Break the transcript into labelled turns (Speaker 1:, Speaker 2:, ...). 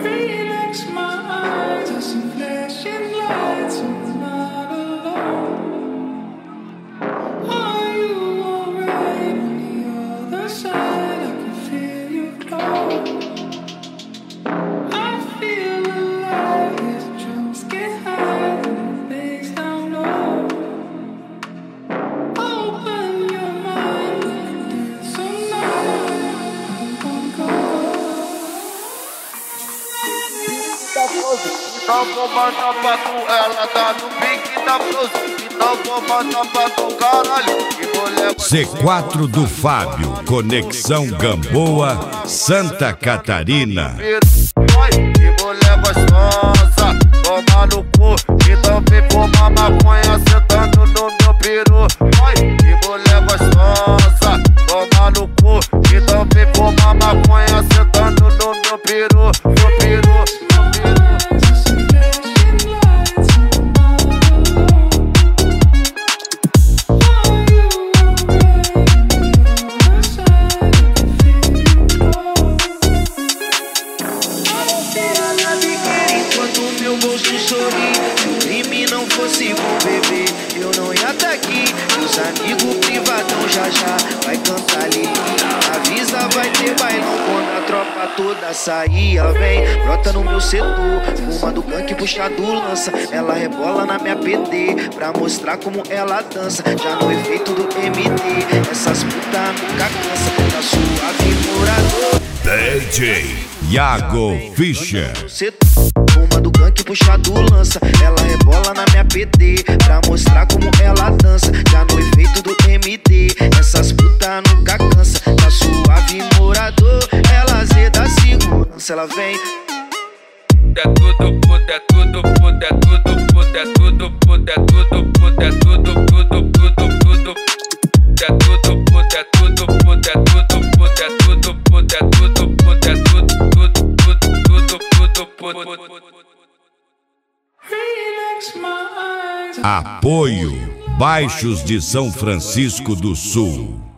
Speaker 1: Relax my eyes, there's some flashing lights, I'm not alone. Are you alright on the other side? I can feel you close. I feel alive as the drums get high and the bass down low. Open your mind, we can dance all night. Go, go, go.
Speaker 2: Então vou mandar pra tu, ela tá no pique da blusa. Então vou mandar pra tu, caralho. E vou levar
Speaker 3: C4 do Fábio, Conexão Gamboa, Santa Catarina.
Speaker 2: E vou levar sonsa, toma no cu. Então vem fumar maconha sentando no meu peru. E vou levar sonsa, toma no cu. Então vem fumar maconha sentando no meu peru. Meu peru.
Speaker 4: Meu bolso sorri. Se o crime não fosse bom, bebê, eu não ia tá aqui. E os amigos privadão já vai cantar Lili. Avisa, vai ter bailão quando a tropa toda sair. Ela vem, brota no meu setor, fuma do gank, puxa do lança. Ela rebola na minha PT pra mostrar como ela dança. Já no efeito do MD, essas putas nunca cansa. Tá suave, morador
Speaker 3: DJ Iago Fischer.
Speaker 4: Fuma do gank, puxa do lança. Ela rebola na minha PT pra mostrar como ela dança. Já no efeito do MD, essas putas nunca cansa. Tá suave, morador, ela zeda segurança. Ela vem.
Speaker 5: É tudo puta, é tudo puta, é tudo puta, é tudo puta, é tudo puta, é tudo, tudo, tudo, tudo. É tudo puta, é tudo puta, é tudo puta, é tudo puta, é tudo puta, é tudo, tudo, tudo, tudo, tudo, tudo.
Speaker 1: Relax my eyes.
Speaker 3: Apoio Baixos de São Francisco do Sul.